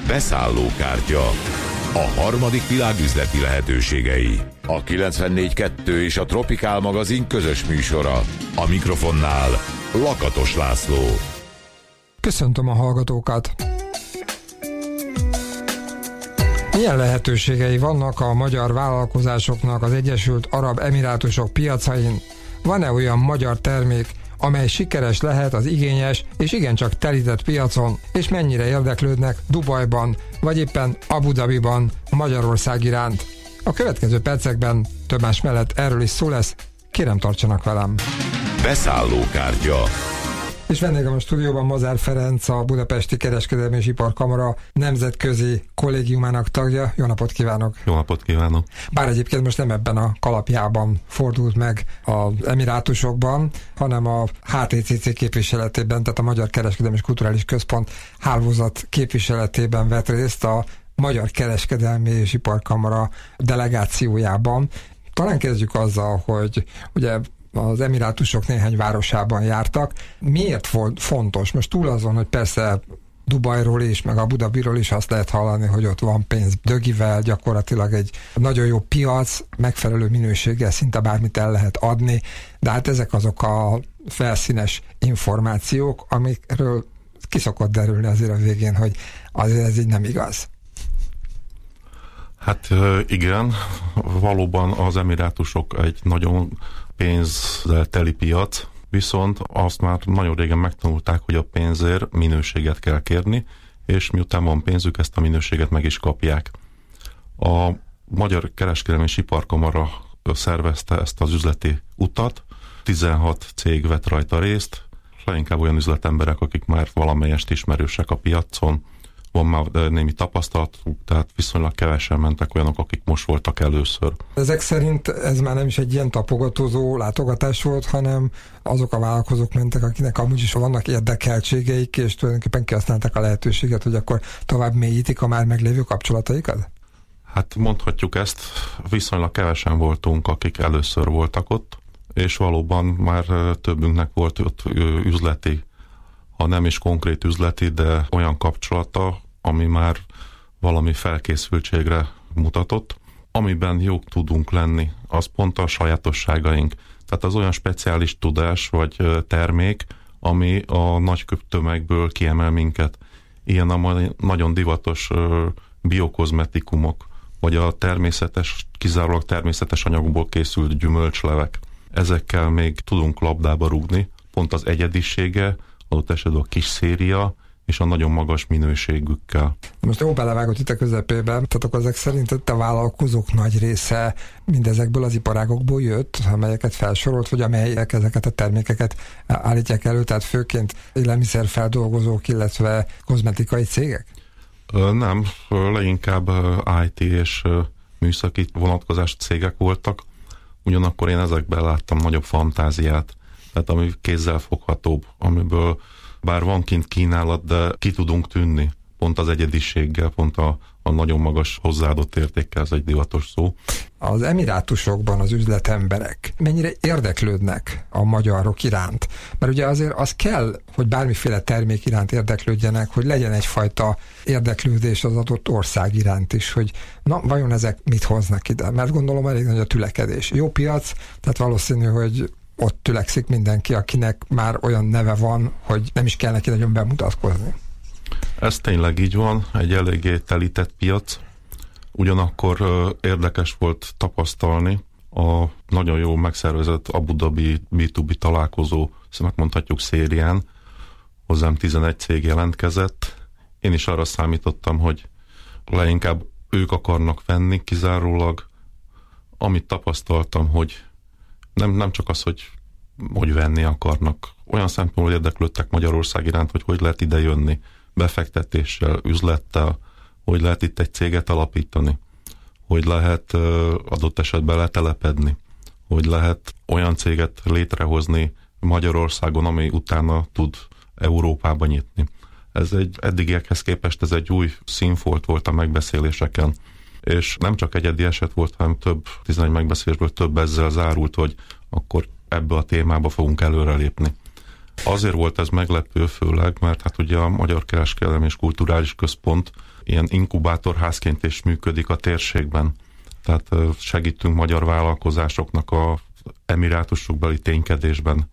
Beszállókártya. A harmadik világ üzleti lehetőségei. A 94.2 és a Tropikál magazin közös műsora. A mikrofonnál Lakatos László. Köszöntöm a hallgatókat! Milyen lehetőségei vannak a magyar vállalkozásoknak az Egyesült Arab Emirátusok piacain? Van-e olyan magyar termék, amely sikeres lehet az igényes és igencsak telített piacon, és mennyire érdeklődnek Dubajban, vagy éppen Abu Dhabiban Magyarország iránt? A következő percekben több más mellett erről is szó lesz, kérem tartsanak velem! Beszállókártya. És vendégem a stúdióban Mazár Ferenc, a Budapesti Kereskedelmi és Iparkamara nemzetközi kollégiumának tagja. Jó napot kívánok! Jó napot kívánok! Bár egyébként most nem ebben a kalapjában fordult meg az Emirátusokban, hanem a HTCC képviseletében, tehát a Magyar Kereskedelmi és Kulturális Központ hálózat képviseletében vett részt a Magyar Kereskedelmi és Iparkamara delegációjában. Talán kezdjük azzal, hogy ugye az Emirátusok néhány városában jártak. Miért volt fontos? Most túl azon, hogy persze Dubajról is, meg Abu Dhabiról is azt lehet hallani, hogy ott van pénz dögivel, gyakorlatilag egy nagyon jó piac, megfelelő minőséggel szinte bármit el lehet adni, de hát ezek azok a felszínes információk, amikről ki szokott derülni azért a végén, hogy azért ez így nem igaz. Hát igen, valóban az Emirátusok egy nagyon pénzzel teli piac, viszont azt már nagyon régen megtanulták, hogy a pénzért minőséget kell kérni, és miután van pénzük, ezt a minőséget meg is kapják. A Magyar Kereskedelmi és Iparkamara szervezte ezt az üzleti utat, 16 cég vett rajta részt, leginkább olyan üzletemberek, akik már valamelyest ismerősek a piacon, van már némi tapasztalatuk, tehát viszonylag kevesen mentek olyanok, akik most voltak először. Ezek szerint ez már nem is egy ilyen tapogatózó látogatás volt, hanem azok a vállalkozók mentek, akinek amúgy is vannak érdekeltségeik, és tulajdonképpen kihasználták a lehetőséget, hogy akkor tovább mélyítik a már meglévő kapcsolataikat? Hát mondhatjuk ezt, viszonylag kevesen voltunk, akik először voltak ott, és valóban már többünknek volt ott üzleti, ha nem is konkrét üzleti, de olyan kapcsolata, ami már valami felkészültségre mutatott. Amiben jók tudunk lenni, az pont a sajátosságaink. Tehát az olyan speciális tudás vagy termék, ami a nagy tömegből kiemel minket. Ilyen a nagyon divatos biokozmetikumok, vagy a kizárólag természetes anyagokból készült gyümölcslevek. Ezekkel még tudunk labdába rúgni, pont az egyedisége, adott esetben a kis széria, és a nagyon magas minőségükkel. Most jó belevágott itt a közepébe, tehát akkor ezek szerint a vállalkozók nagy része mindezekből az iparágokból jött, amelyeket felsorolt, vagy amelyek ezeket a termékeket állítják elő, tehát főként élelmiszerfeldolgozók, illetve kozmetikai cégek? Nem, leginkább IT és műszaki vonatkozású cégek voltak, ugyanakkor én ezekben láttam nagyobb fantáziát, tehát ami kézzelfoghatóbb, amiből bár van kint kínálat, de ki tudunk tűnni, pont az egyediséggel, pont a nagyon magas hozzáadott értékkel, ez egy divatos szó. Az Emirátusokban az üzletemberek mennyire érdeklődnek a magyarok iránt? Mert ugye azért az kell, hogy bármiféle termék iránt érdeklődjenek, hogy legyen egyfajta érdeklődés az adott ország iránt is, hogy na, vajon ezek mit hoznak ide? Mert gondolom elég nagy a tülekedés. Jó piac, tehát valószínű, hogy ott tülekszik mindenki, akinek már olyan neve van, hogy nem is kell neki nagyon bemutatkozni. Ez tényleg így van, egy eléggé telített piac. Ugyanakkor érdekes volt tapasztalni a nagyon jó megszervezett Abu Dhabi B2B találkozó, megmondhatjuk szérián, hozzám 11 cég jelentkezett. Én is arra számítottam, hogy leginkább ők akarnak venni kizárólag. Amit tapasztaltam, hogy nem csak az, hogy venni akarnak. Olyan szempontból érdeklődtek Magyarország iránt, hogy lehet ide jönni befektetéssel, üzlettel, hogy lehet itt egy céget alapítani, hogy lehet adott esetben letelepedni, hogy lehet olyan céget létrehozni Magyarországon, ami utána tud Európába nyitni. Eddigiekhez képest ez egy új színfolt volt a megbeszéléseken, és nem csak egyedi eset volt, hanem 11 megbeszélésből több ezzel zárult, hogy akkor ebbe a témába fogunk előrelépni. Azért volt ez meglepő főleg, mert hát ugye a Magyar Kereskedelmi és Kulturális Központ ilyen inkubátorházként is működik a térségben. Tehát segítünk magyar vállalkozásoknak a emirátusokbeli ténykedésben.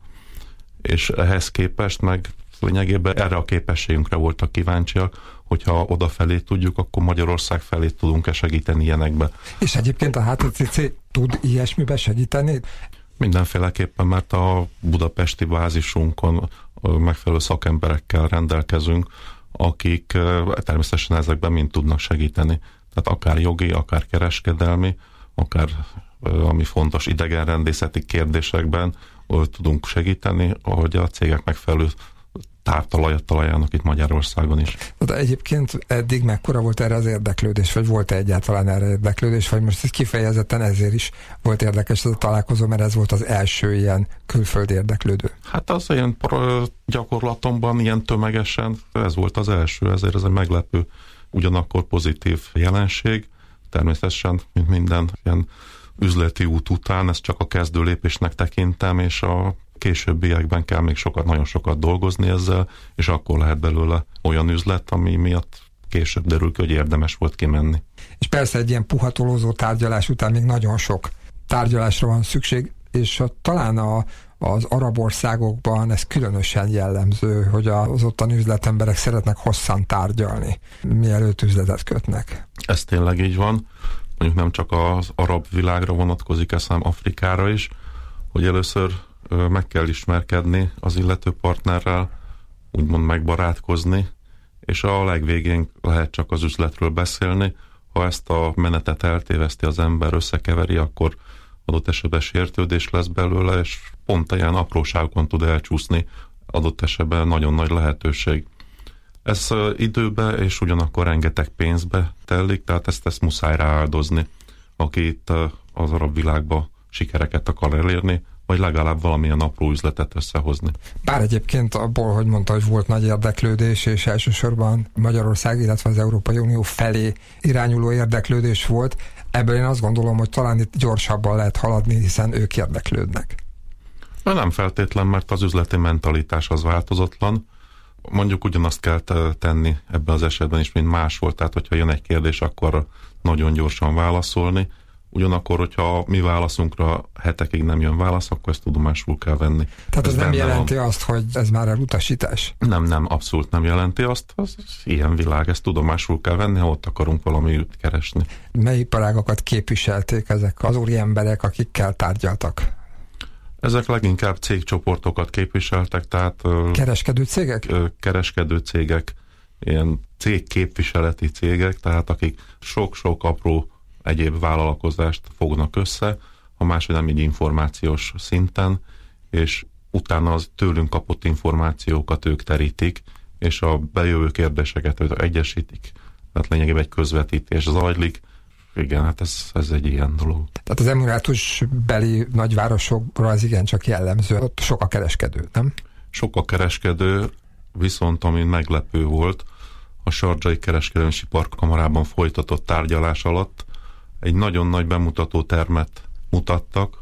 És ehhez képest meg lényegében erre a képességünkre voltak kíváncsiak, hogyha odafelé tudjuk, akkor Magyarország felé tudunk-e segíteni ilyenekbe. És egyébként a HTCC tud ilyesmibe segíteni? Mindenféleképpen, mert a budapesti bázisunkon megfelelő szakemberekkel rendelkezünk, akik természetesen ezekben mind tudnak segíteni. Tehát akár jogi, akár kereskedelmi, akár ami fontos idegenrendészeti kérdésekben tudunk segíteni, ahogy a cégek megfelelő távtalajat találjanak itt Magyarországon is. De egyébként eddig mekkora volt erre az érdeklődés, vagy volt-e egyáltalán erre érdeklődés, vagy most ez kifejezetten ezért is volt érdekes ez a találkozó, mert ez volt az első ilyen külföldi érdeklődő? Hát az ilyen gyakorlatomban ilyen tömegesen, ez volt az első, ezért ez egy meglepő, ugyanakkor pozitív jelenség. Természetesen, mint minden ilyen üzleti út után, ezt csak a kezdő lépésnek tekintem, és a későbbiekben kell még nagyon sokat dolgozni ezzel, és akkor lehet belőle olyan üzlet, ami miatt később derül ki, hogy érdemes volt kimenni. És persze egy ilyen puhatolózó tárgyalás után még nagyon sok tárgyalásra van szükség, és talán az arab országokban ez különösen jellemző, hogy az ottani üzletemberek szeretnek hosszan tárgyalni, mielőtt üzletet kötnek. Ez tényleg így van. Mondjuk nem csak az arab világra vonatkozik, hanem Afrikára is, hogy először meg kell ismerkedni az illető partnerrel, úgymond megbarátkozni, és a legvégén lehet csak az üzletről beszélni. Ha ezt a menetet eltéveszti az ember, összekeveri, akkor adott esetben sértődés lesz belőle, és pont ilyen apróságokon tud elcsúszni, adott esetben nagyon nagy lehetőség. Ez időbe és ugyanakkor rengeteg pénzbe telik, tehát ezt muszáj rááldozni, aki itt az arab világba sikereket akar elérni, vagy legalább valamilyen apró üzletet összehozni. Bár egyébként abból, hogy mondta, hogy volt nagy érdeklődés, és elsősorban Magyarország, illetve az Európai Unió felé irányuló érdeklődés volt, ebből én azt gondolom, hogy talán itt gyorsabban lehet haladni, hiszen ők érdeklődnek. Nem feltétlen, mert az üzleti mentalitás az változatlan. Mondjuk ugyanazt kell tenni ebben az esetben is, mint máshol. Tehát, hogyha jön egy kérdés, akkor nagyon gyorsan válaszolni. Ugyanakkor, hogyha mi válaszunkra hetekig nem jön válasz, akkor ezt tudomásul kell venni. Tehát ez nem jelenti azt, hogy ez már elutasítás? Nem, abszolút nem jelenti azt. Az ilyen világ, ezt tudomásul kell venni, ha ott akarunk valamit keresni. Mely iparágakat képviselték ezek az úri emberek, akikkel tárgyaltak? Ezek leginkább cégcsoportokat képviseltek, tehát... Kereskedő cégek? Kereskedő cégek, ilyen cégképviseleti cégek, tehát akik sok-sok apró egyéb vállalkozást fognak össze, ha máshogy nem így információs szinten, és utána az tőlünk kapott információkat ők terítik, és a bejövő kérdéseket egyesítik. Tehát lényegében egy közvetítés zajlik. Igen, hát ez egy ilyen dolog. Tehát az emirátusbeli nagyvárosokra ez igencsak jellemző. Ott sok a kereskedő, nem? Sok a kereskedő, viszont ami meglepő volt, a Sardzsai Kereskedelmi Iparkamarában folytatott tárgyalás alatt egy nagyon nagy bemutató termet mutattak,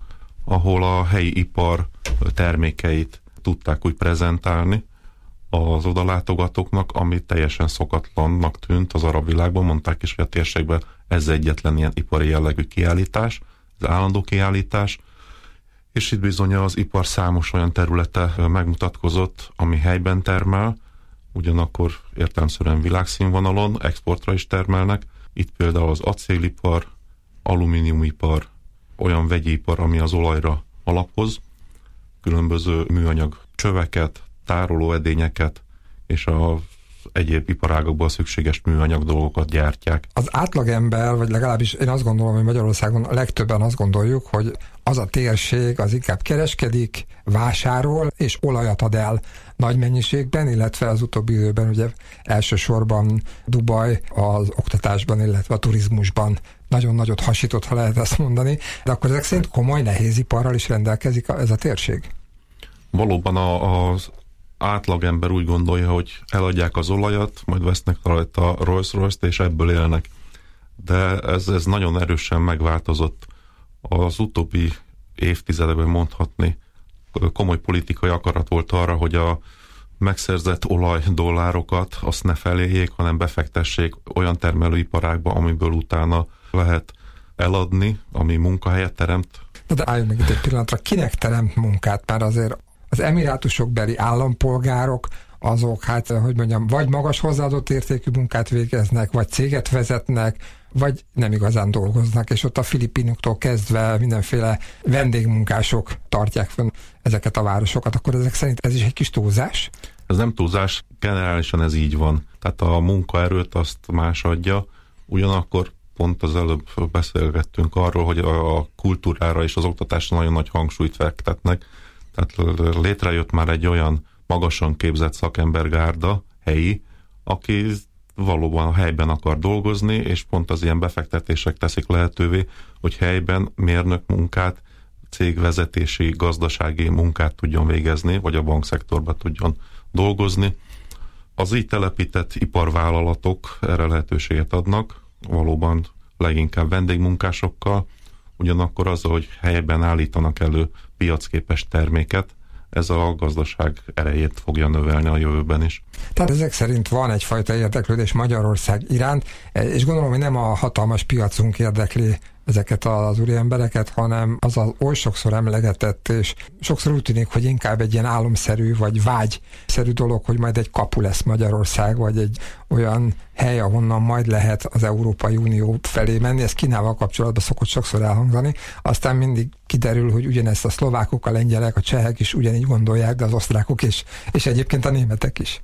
ahol a helyi ipar termékeit tudták úgy prezentálni az odalátogatóknak, ami teljesen szokatlannak tűnt az arab világban. Mondták is, hogy a térségben ez egyetlen ilyen ipari jellegű kiállítás, az állandó kiállítás, és itt bizony az ipar számos olyan területe megmutatkozott, ami helyben termel, ugyanakkor értelemszerűen világszínvonalon, exportra is termelnek. Itt például az acélipar, alumíniumipar, olyan vegyipar, ami az olajra alapoz, különböző műanyag csöveket, tárolóedényeket és az egyéb iparágokban szükséges műanyag dolgokat gyártják. Az átlagember, vagy legalábbis én azt gondolom, hogy Magyarországon a legtöbben azt gondoljuk, hogy az a térség az inkább kereskedik, vásárol és olajat ad el nagy mennyiségben, illetve az utóbbi időben ugye elsősorban Dubaj az oktatásban, illetve a turizmusban nagyon nagyot hasított, ha lehet ezt mondani, de akkor ezek szerint komoly nehéziparral is rendelkezik ez a térség? Valóban az átlagember úgy gondolja, hogy eladják az olajat, majd vesznek rajta a Rolls-Royce-t, és ebből élnek. De ez nagyon erősen megváltozott. Az utóbbi évtizedekben mondhatni, komoly politikai akarat volt arra, hogy a megszerzett olajdollárokat azt ne feléljék, hanem befektessék olyan termelőiparágba, amiből utána lehet eladni, ami munkahelyet teremt. De álljunk meg itt egy pillanatra, kinek teremt munkát? Mert azért az emirátusokbeli állampolgárok azok, hát, hogy mondjam, vagy magas hozzáadott értékű munkát végeznek, vagy céget vezetnek, vagy nem igazán dolgoznak, és ott a filipinoktól kezdve mindenféle vendégmunkások tartják fönn ezeket a városokat, akkor ezek szerint ez is egy kis túlzás? Ez nem túlzás, generálisan ez így van. Tehát a munkaerőt azt más adja, ugyanakkor pont az előbb beszélgettünk arról, hogy a kultúrára és az oktatásra nagyon nagy hangsúlyt fektetnek. Tehát létrejött már egy olyan magasan képzett szakembergárda, helyi, aki valóban a helyben akar dolgozni, és pont az ilyen befektetések teszik lehetővé, hogy helyben mérnök munkát, cégvezetési, gazdasági munkát tudjon végezni, vagy a bankszektorban tudjon dolgozni. Az így telepített iparvállalatok erre lehetőséget adnak, valóban leginkább vendégmunkásokkal, ugyanakkor azzal, hogy helyben állítanak elő piacképes terméket, ez a gazdaság erejét fogja növelni a jövőben is. Tehát ezek szerint van egyfajta érdeklődés Magyarország iránt, és gondolom, hogy nem a hatalmas piacunk érdekli ezeket az úriembereket, hanem az oly sokszor emlegetett, és sokszor úgy tűnik, hogy inkább egy ilyen álomszerű, vagy vágyszerű dolog, hogy majd egy kapu lesz Magyarország, vagy egy olyan hely, ahonnan majd lehet az Európai Unió felé menni. Ez Kínával kapcsolatban szokott sokszor elhangzani. Aztán mindig kiderül, hogy ugyanezt a szlovákok, a lengyelek, a csehek is ugyanígy gondolják, de az osztrákok is, és egyébként a németek is.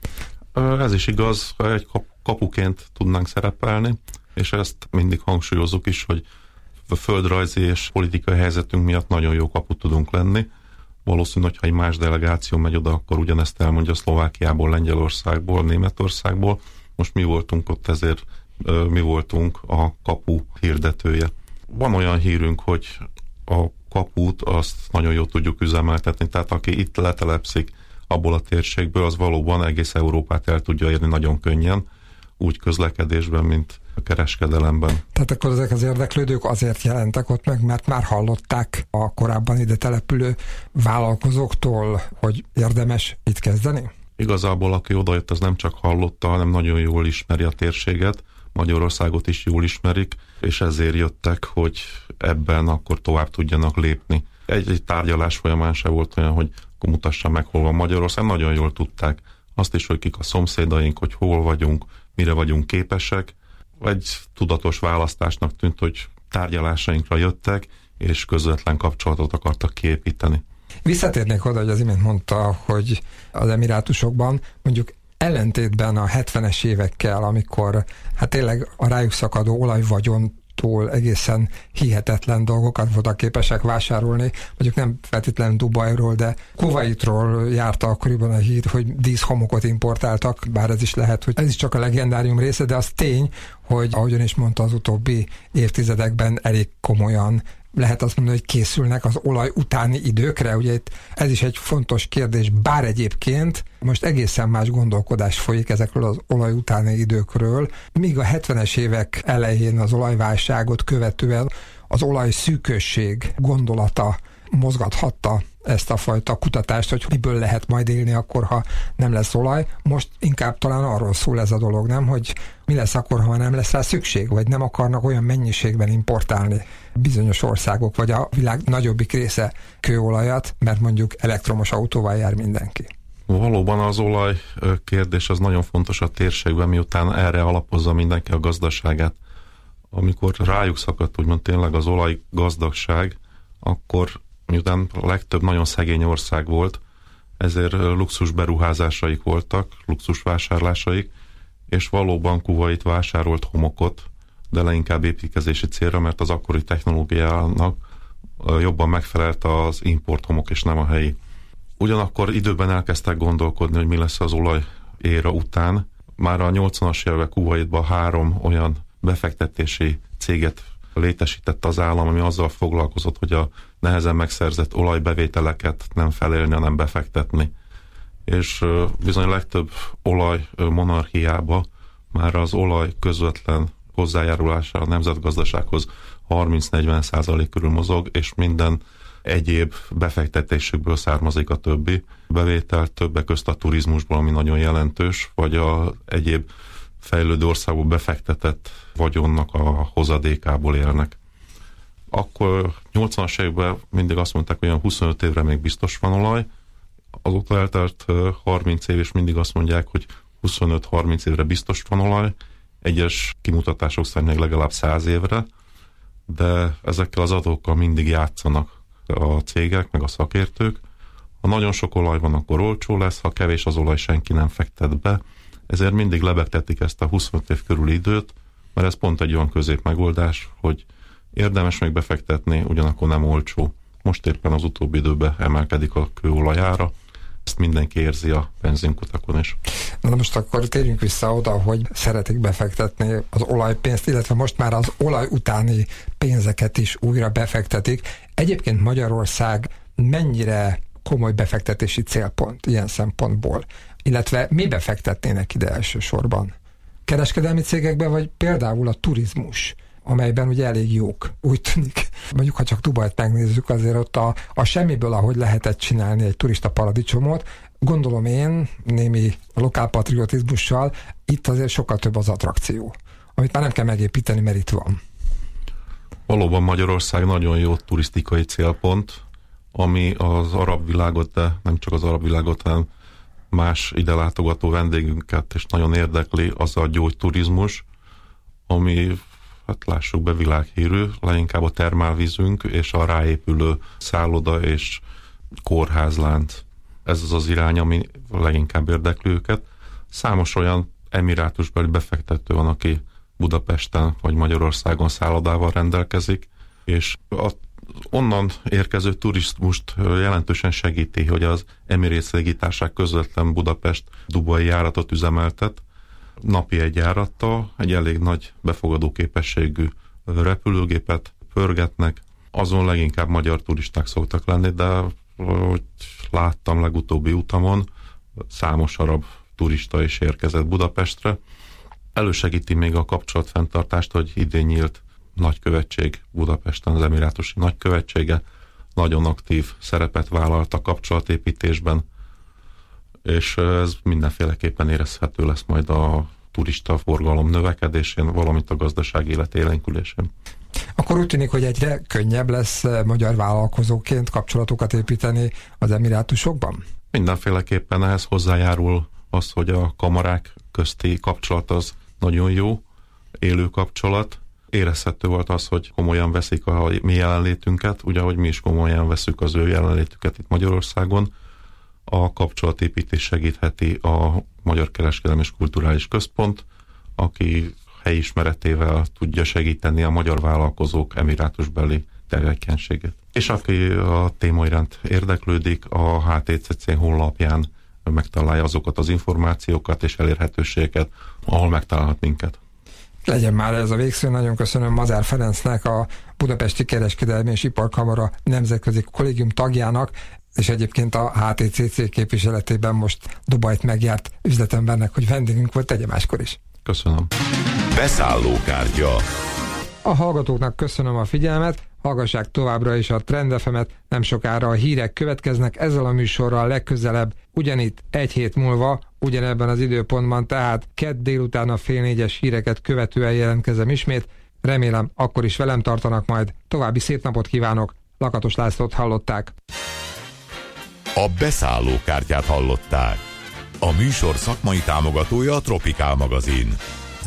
Ez is igaz, egy kapuként tudnánk szerepelni, és ezt mindig hangsúlyozunk is, hogy a földrajzi és politikai helyzetünk miatt nagyon jó kaput tudunk lenni. Valószínű, hogyha egy más delegáció megy oda, akkor ugyanezt elmondja Szlovákiából, Lengyelországból, Németországból. Most mi voltunk ott, ezért mi voltunk a kapu hirdetője. Van olyan hírünk, hogy a kaput azt nagyon jól tudjuk üzemeltetni, tehát aki itt letelepszik abból a térségből, az valóban egész Európát el tudja érni nagyon könnyen, úgy közlekedésben, mint a kereskedelemben. Tehát akkor ezek az érdeklődők azért jelentek ott meg, mert már hallották a korábban ide települő vállalkozóktól, hogy érdemes itt kezdeni? Igazából aki odajött, az nem csak hallotta, hanem nagyon jól ismeri a térséget, Magyarországot is jól ismerik, és ezért jöttek, hogy ebben akkor tovább tudjanak lépni. Egy tárgyalás folyamán se volt olyan, hogy akkor mutassa meg, hol van Magyarország. Nagyon jól tudták azt is, hogy kik a szomszédaink, hogy hol vagyunk, mire vagyunk képesek. Egy tudatos választásnak tűnt, hogy tárgyalásainkra jöttek, és közvetlen kapcsolatot akartak kiépíteni. Visszatérnék oda, hogy az imént mondta, hogy az Emirátusokban mondjuk ellentétben a 70-es évekkel, amikor hát tényleg a rájuk szakadó olajvagyontól egészen hihetetlen dolgokat voltak képesek vásárolni, mondjuk nem feltétlenül Dubajról, de Kuwaitról járta akkoriban a hír, hogy díszhomokot importáltak, bár ez is lehet, hogy ez is csak a legendárium része, de az tény, hogy ahogyan is mondta, az utóbbi évtizedekben elég komolyan lehet azt mondani, hogy készülnek az olaj utáni időkre. Ugye itt ez is egy fontos kérdés, bár egyébként most egészen más gondolkodás folyik ezekről az olaj utáni időkről, míg a 70-es évek elején az olajválságot követően az olaj szűkösség gondolata mozgathatta ezt a fajta kutatást, hogy miből lehet majd élni akkor, ha nem lesz olaj. Most inkább talán arról szól ez a dolog, nem? Hogy mi lesz akkor, ha nem lesz rá szükség, vagy nem akarnak olyan mennyiségben importálni bizonyos országok, vagy a világ nagyobbik része kőolajat, mert mondjuk elektromos autóval jár mindenki. Valóban az olaj kérdés az nagyon fontos a térségben, miután erre alapozza mindenki a gazdaságát. Amikor rájuk szakadt úgymond tényleg az olaj gazdagság, akkor miután a legtöbb nagyon szegény ország volt, ezért luxus beruházásaik voltak, luxus vásárlásaik, és valóban Kuwait vásárolt homokot, de leginkább építkezési célra, mert az akkori technológiának jobban megfelelt az import homok, és nem a helyi. Ugyanakkor időben elkezdtek gondolkodni, hogy mi lesz az olaj éra után. Már a 80-as évek Kuwaitban 3 olyan befektetési céget létesített az állam, ami azzal foglalkozott, hogy a nehezen megszerzett olajbevételeket nem felélni, hanem befektetni. És bizony a legtöbb olajmonarchiába már az olaj közvetlen hozzájárulása a nemzetgazdasághoz 30-40% körül mozog, és minden egyéb befektetésükből származik a többi bevétel, többek közt a turizmusból, ami nagyon jelentős, vagy a egyéb fejlődő országból befektetett vagyonnak a hozadékából élnek. Akkor 80-as években mindig azt mondták, hogy olyan 25 évre még biztos van olaj, azóta eltelt 30 év, és mindig azt mondják, hogy 25-30 évre biztos van olaj, egyes kimutatások szerint legalább 100 évre, de ezekkel az adókkal mindig játszanak a cégek, meg a szakértők. Ha nagyon sok olaj van, akkor olcsó lesz, ha kevés az olaj, senki nem fektet be, ezért mindig lebegtetik ezt a 25 év körüli időt, mert ez pont egy olyan középmegoldás, hogy érdemes még befektetni, ugyanakkor nem olcsó. Most éppen az utóbbi időben emelkedik a kőolajára, ezt mindenki érzi a benzinkutakon is. Na most akkor térjünk vissza oda, hogy szeretik befektetni az olajpénzt, illetve most már az olaj utáni pénzeket is újra befektetik. Egyébként Magyarország mennyire komoly befektetési célpont ilyen szempontból? Illetve mi befektetnének ide elsősorban? Kereskedelmi cégekben, vagy például a turizmus, amelyben ugye elég jók, úgy tűnik. Mondjuk, ha csak Dubajt megnézzük, azért ott a semmiből, ahogy lehetett csinálni egy turista paradicsomot, gondolom én, némi lokálpatriotizmussal, itt azért sokkal több az attrakció, amit már nem kell megépíteni, mert itt van. Valóban Magyarország nagyon jó turisztikai célpont, ami az arab világot, de nem csak az arab világot, hanem más ide látogató vendégünket és nagyon érdekli, az a gyógyturizmus, ami, hát lássuk be, világhírű, leginkább a termálvízünk és a ráépülő szálloda és kórházlánc. Ez az az irány, ami leginkább érdekli őket. Számos olyan emirátusbeli befektető van, aki Budapesten vagy Magyarországon szállodával rendelkezik, és onnan érkező turizmust jelentősen segíti, hogy az Emirates légitársaság közvetlen Budapest-Dubai járatot üzemeltet, napi egy járattal, egy elég nagy befogadó képességű repülőgépet pörgetnek, azon leginkább magyar turisták szoktak lenni, de hogy láttam legutóbbi utamon, számos arab turista is érkezett Budapestre. Elősegíti még a kapcsolatfenntartást, hogy idén nyílt nagykövetség Budapesten, az emirátusi nagykövetsége nagyon aktív szerepet vállalt a kapcsolatépítésben, és ez mindenféleképpen érezhető lesz majd a turista forgalom növekedésén, valamint a gazdaság élet élénkülésén. Akkor úgy tűnik, hogy egyre könnyebb lesz magyar vállalkozóként kapcsolatokat építeni az emirátusokban? Mindenféleképpen ehhez hozzájárul az, hogy a kamarák közti kapcsolat az nagyon jó, élő kapcsolat. Érezhető volt az, hogy komolyan veszik a mi jelenlétünket, ugye, hogy mi is komolyan veszük az ő jelenlétüket itt Magyarországon. A kapcsolatépítés segítheti a Magyar Kereskedelmi és Kulturális Központ, aki helyismeretével tudja segíteni a magyar vállalkozók emirátusbeli tevékenységét. És aki a téma iránt érdeklődik, a HTCC honlapján megtalálja azokat az információkat és elérhetőségeket, ahol megtalálhat minket. Legyen már ez a végszó. Nagyon köszönöm Mazár Ferencnek, a Budapesti Kereskedelmi és Iparkamara Nemzetközi Kollégium tagjának, és egyébként a HTCC képviseletében most Dubajt megjárt üzletembernek, hogy vendégünk volt, tegye máskor is. Köszönöm. Beszállókártya. A hallgatóknak köszönöm a figyelmet, hallgassák továbbra is a Trend FM-et, nem sokára a hírek következnek, ezzel a műsorral legközelebb, ugyanitt egy hét múlva, ugyanebben az időpontban, tehát kedd délután a 3:30-es híreket követően jelentkezem ismét, remélem akkor is velem tartanak majd, további szép napot kívánok, Lakatos Lászlót hallották. A beszállókártyát hallották. A műsor szakmai támogatója a Tropikál magazin.